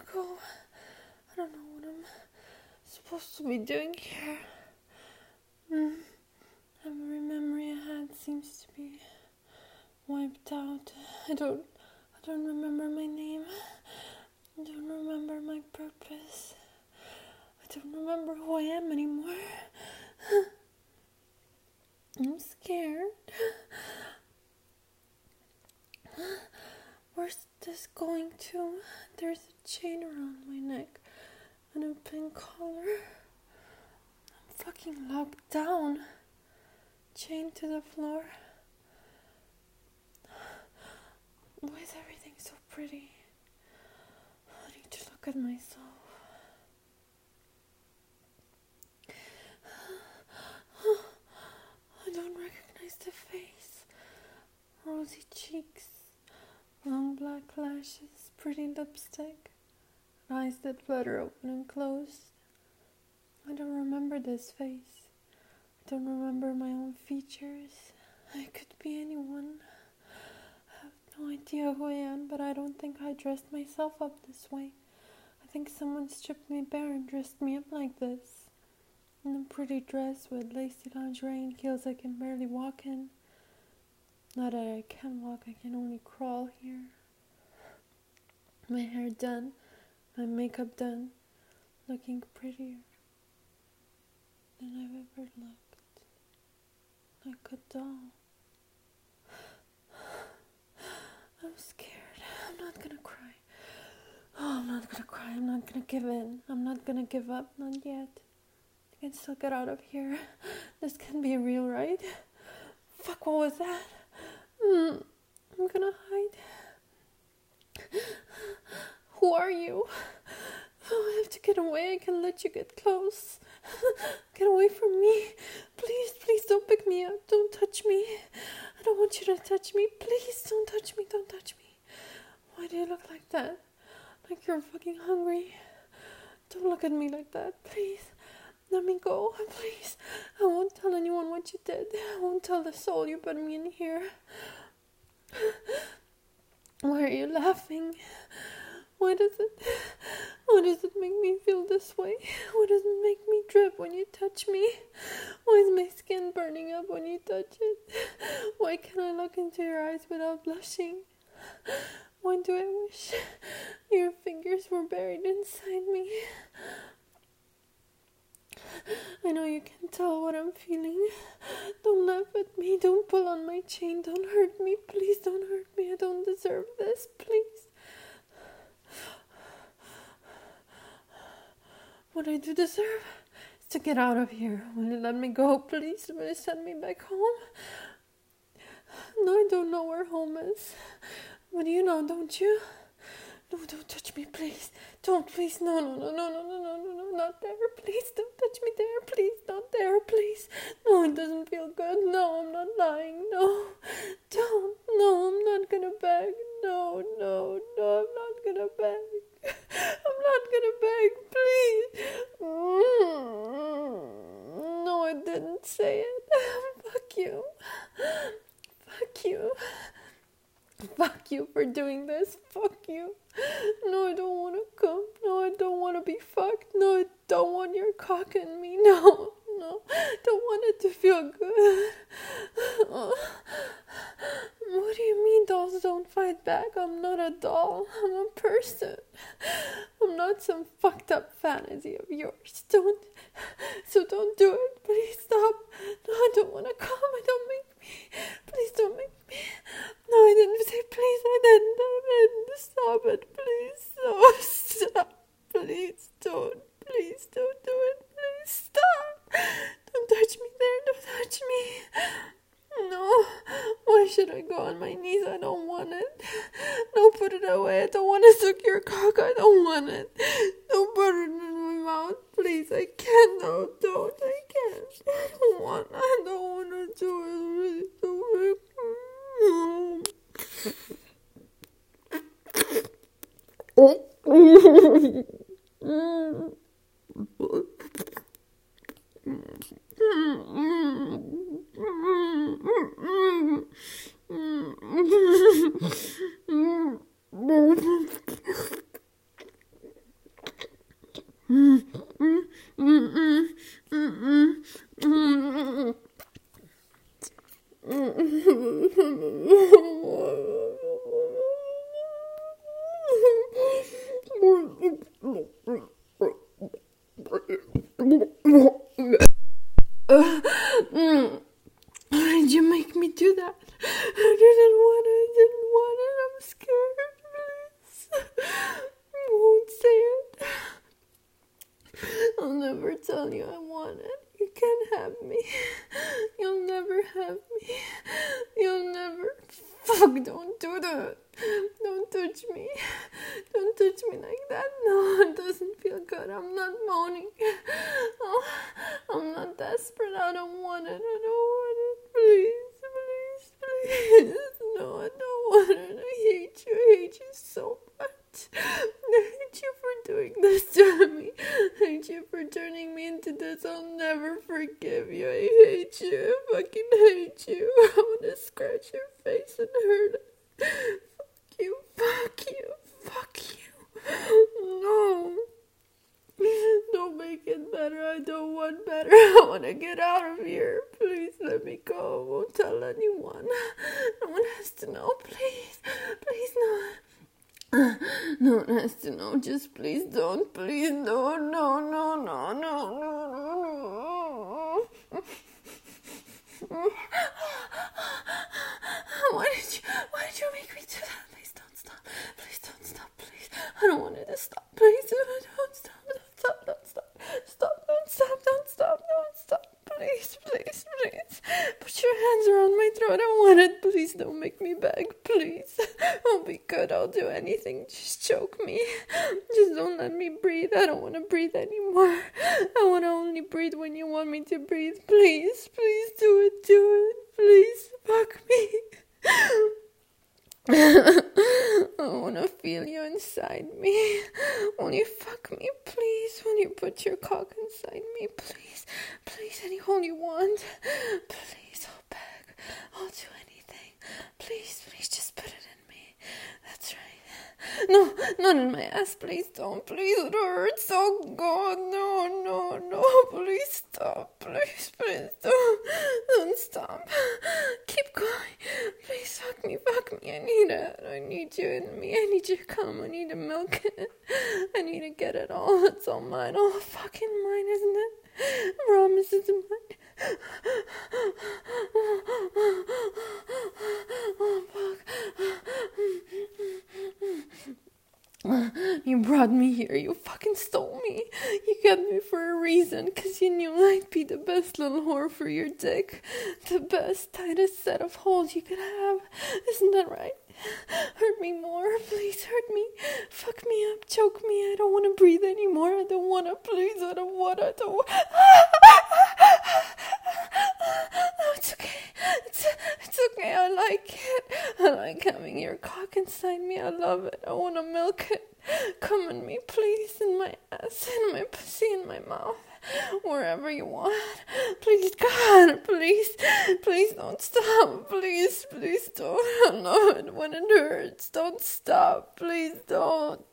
to go. I don't know what I'm supposed to be doing here. Every memory I had seems to be wiped out. I don't remember my name. I don't remember my purpose. I don't remember who I am anymore. I'm scared. Where's this going to? There's a chain around my neck and a pink collar. I'm fucking locked down. Chained to the floor. Why is everything so pretty? I need to look at myself. I don't recognize the face. Rosy cheeks, long black lashes, pretty lipstick, eyes that flutter open and closed. I don't remember this face. I don't remember my own features. I could be anyone. I have no idea who I am, but I don't think I dressed myself up this way. I think someone stripped me bare and dressed me up like this. In a pretty dress with lacy lingerie and heels I can barely walk in. Not that I can walk, I can only crawl here. My hair done, my makeup done, looking prettier than I've ever looked. Like a doll. I'm scared. I'm not gonna cry. Oh, I'm not gonna cry. I'm not gonna give in. I'm not gonna give up. Not yet. I can still get out of here. This can be real, right? Fuck, what was that? I'm gonna hide. Who are you? Oh, I have to get away. I can't let you get close. Get away from me. Please, please don't pick me up. Don't touch me. I don't want you to touch me. Please don't touch me. Don't touch me. Why do you look like that? Like you're fucking hungry. Don't look at me like that. Please. Let me go. Please. I won't tell anyone what you did. I won't tell the soul you put me in here. Why are you laughing? Why does it make me feel this way? Why does it make me drip when you touch me? Why is my skin burning up when you touch it? Why can't I look into your eyes without blushing? Why do I wish your fingers were buried inside me? I know you can tell what I'm feeling. Don't laugh at me. Don't pull on my chain. Don't hurt me. Please don't hurt me. I don't deserve this. Please. What I do deserve is to get out of here. Will you let me go, please? Will you send me back home? No, I don't know where home is. But you know, don't you? No, don't touch me, please. Don't, please. No, not there. Please, don't touch me there. Please, not there, please. No, it doesn't feel good. No, I'm not lying. No, don't. No, I'm not gonna beg. No, I'm not gonna beg. I'm not gonna beg, please. No, I didn't say it. Fuck you. Fuck you. Fuck you for doing this. Fuck you. No, I don't want to come. No, I don't want to be fucked. No, I don't want your cock in me. No, I don't want it to feel good. What do you mean dolls don't fight back? I'm not a doll. I'm a person. I'm not some fucked up fantasy of yours. Don't do it. Please stop. No, I don't want to come. Don't make me. Please don't make me. No, I didn't say please. I didn't. Stop it. Please. No, stop. Please don't. Please don't do it. Please stop. Don't touch me there. Don't touch me. No. Why should I go on my knees? I don't want it. No, put it away. I don't want to suck your cock. I don't want it. Don't put it in my mouth. Please, I can't. No, don't. I can't. I don't want to do it. Really do it. tell you I want it. You can't have me. You'll never have me. You'll never. Fuck, don't do that. Don't touch me. Don't touch me like that. No, it doesn't feel good. I'm not moaning. Oh, I'm not desperate. I don't want it. I don't want it. Please, please, please. No, I don't want it. I hate you. I hate you so much. I hate you for doing this to me. I hate you for turning me into this. I'll never forgive you. I hate you. I fucking hate you. I want to scratch your face and hurt it. Fuck you. Fuck you. Fuck you. No. Don't make it better. I don't want better. I want to get out of here. Please let me go. I won't tell anyone. No one has to know. Please. Please, no. No one has to know. Just please don't. Please, no, no, no, no, no, no, no. Why did you make me do that? Please don't stop. Please don't stop. Please. I don't want it to stop. Please don't stop. Don't stop. Don't stop. Stop. Don't stop. Don't stop. Don't stop. Please, please, please. Put your hands around my throat. I want it. Please don't make me beg. Please. I'll be good. I'll do anything. Just choke me. Just don't let me breathe. I don't want to breathe anymore. I want to only breathe when you want me to breathe. Please, please do it. Do it. Please. Fuck me. I want to feel you inside me. Will you fuck me, please? Will you put your cock inside me, please? Please, any hole you want. Please, I'll beg. I'll do anything. Please, please, just put it in me. That's right. No, not in my ass, please don't. Please, it hurts. Oh, God, no, no, no. Please stop. Please, please don't. Don't stop. Keep going. Please, fuck me. I need it. I need you in me. I need you to come. I need to milk it. I need to get it all. It's all mine. All fucking mine, isn't it? I promise it's mine. Oh, fuck. You brought me here. You fucking stole me. You got me for a reason, because you knew I'd be the best little whore for your dick. The best, tightest set of holes you could have. Isn't that right? Hurt me more. Please hurt me. Fuck me up. Choke me. I don't want to breathe anymore. I don't want to. Please, I don't want to. I don't want. No, it's okay. It's okay. I like it. I like having your cock inside me. I love it. I want to milk it. Come on me, please, in my ass, in my pussy, in my mouth, wherever you want. Please, God, please don't stop. Please don't. I love it when it hurts. Don't stop. Please don't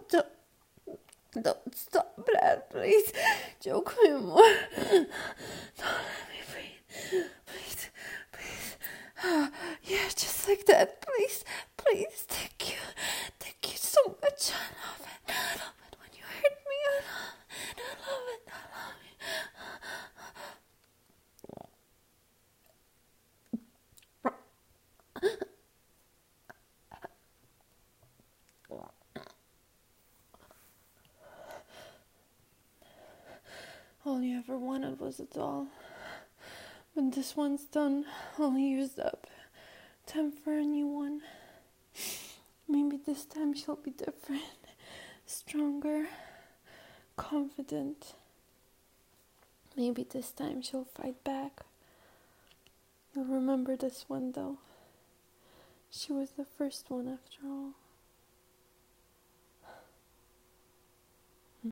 stop that. Please, choke me more. Don't let me breathe. Please. Yeah, just like that. Please. Thank you so much. I love it when you hurt me. I love it. All you ever wanted was a doll. When this one's done, all used up. Time for a new one. Maybe this time she'll be different, stronger, confident. Maybe this time she'll fight back. You'll remember this one though. She was the first one after all.